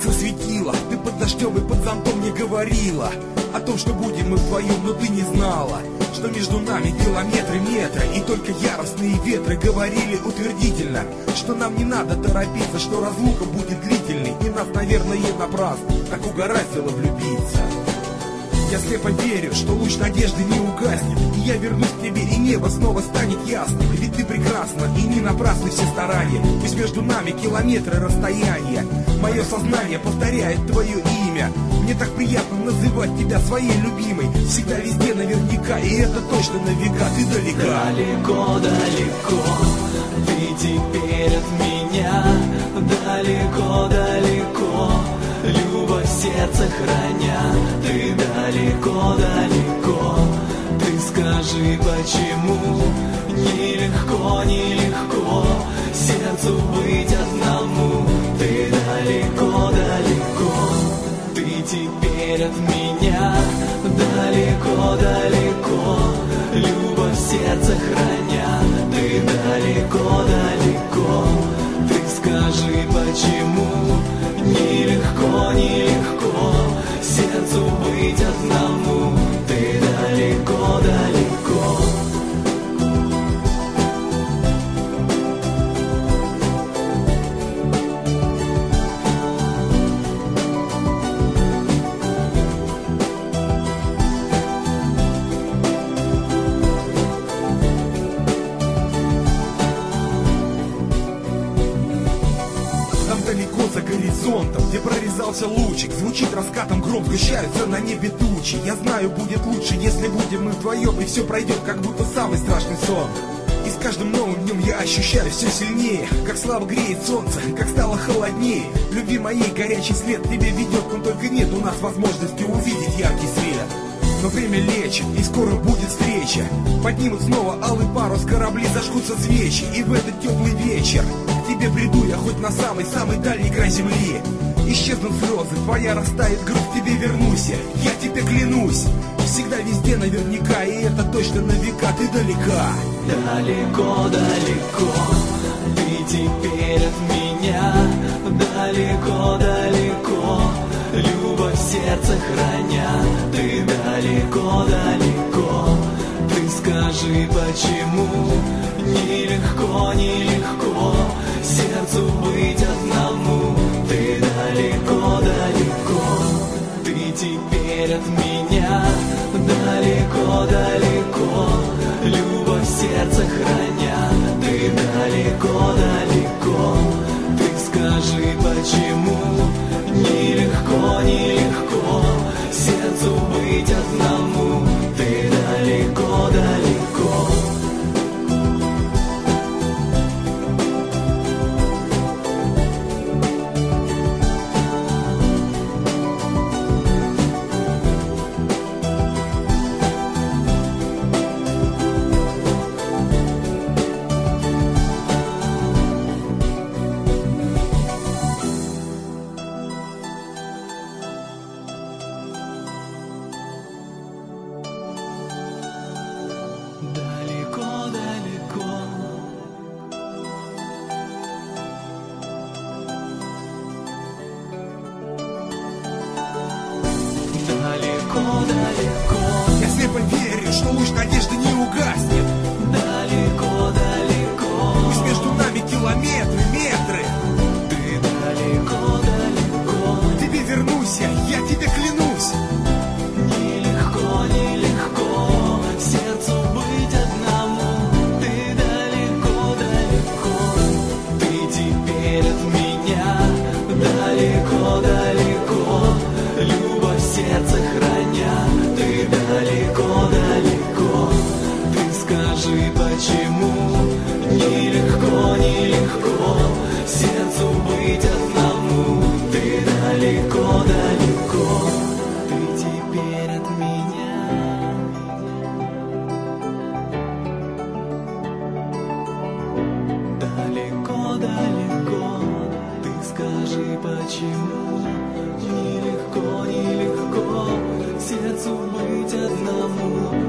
солнце светило, ты под дождем и под зонтом не говорила о том, что будем мы вдвоем, но ты не знала, что между нами километры, метры. И только яростные ветры говорили утвердительно, что нам не надо торопиться, что разлука будет длительной. И нас, наверное, напрасно так угораздило влюбиться. Я слепо верю, что луч надежды не угаснет, и я вернусь к тебе, и небо снова станет ясным. Ведь ты прекрасна, и не напрасны все старания, ведь между нами километры расстояния. Мое сознание повторяет твое имя. Мне так приятно называть тебя своей любимой. Всегда, везде, наверняка, и это точно на века. Ты далека. Далеко, далеко, ты теперь от меня. Далеко, далеко, любовь в сердце храня. Ты далеко, далеко, ты скажи, почему нелегко, нелегко сердцу быть одному. Ты далеко, далеко, ты теперь от меня. Далеко, далеко, любовь в сердце храня. Ты далеко, далеко, ты скажи, почему нелегко, нелегко сердцу быть одному. Ты далеко, далеко. Далеко за горизонтом, где прорезался лучик, звучит раскатом громко, счастье на небе тучи. Я знаю, будет лучше, если будем мы вдвоем, и все пройдет, как будто самый страшный сон. И с каждым новым днем я ощущаю все сильнее, как слабо греет солнце, как стало холоднее. Любви моей горячий след тебе ведет, но только нет у нас возможности увидеть яркий свет. Но время лечит, и скоро будет встреча. Поднимут снова алый парус, корабли, зажгутся свечи. И в этот теплый вечер к тебе приду я хоть на самый-самый дальний край земли. Исчезнут слезы, твоя растает грудь, к тебе вернусь я тебе клянусь. Всегда, везде, наверняка, и это точно на века. Ты далека. Далеко, далеко, ты теперь от меня. Далеко, далеко, любовь в сердце храня. Ты далеко, далеко, ты скажи, почему нелегко, нелегко сердцу быть одному. Ты далеко, далеко, ты теперь от меня. Далеко, далеко, любовь в сердце храня. Ты далеко, далеко, ты скажи, почему нелегко, нелегко сердцу быть одному. Ты далеко, далеко. Далеко, далеко, далеко, далеко. Я слепо верю, что луч надежды не угаснет. Далеко, далеко, Пусть между нами километры, метры. ты далеко, далеко. К тебе вернусь я тебе клянусь. Нелегко, нелегко сердцу быть одному. Ты далеко, далеко, ты теперь от меня. Далеко, далеко, любовь в сердце храня. Ты далеко, далеко, ты скажи, почему нелегко, нелегко сердцу быть одному. Ты далеко, далеко, ты теперь от меня. Далеко, далеко, ты скажи, почему нелегко, нелегко сердцу быть одному.